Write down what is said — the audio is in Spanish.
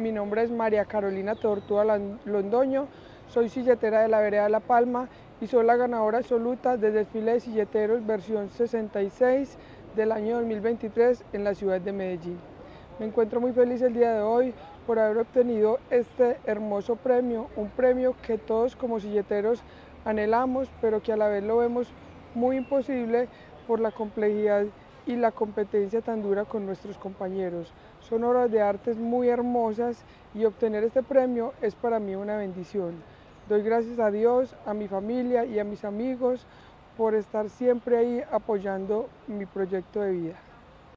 mi nombre es María Carolina Tortuga Londoño, soy silletera de la vereda La Palma y soy la ganadora absoluta del desfile de silleteros versión 66 del año 2023 en la ciudad de Medellín. Me encuentro muy feliz el día de hoy por haber obtenido este hermoso premio, un premio que todos como silleteros anhelamos, pero que a la vez lo vemos muy imposible por la complejidad y la competencia tan dura con nuestros compañeros. Son obras de arte muy hermosas y obtener este premio es para mí una bendición. Doy gracias a Dios, a mi familia y a mis amigos por estar siempre ahí apoyando mi proyecto de vida.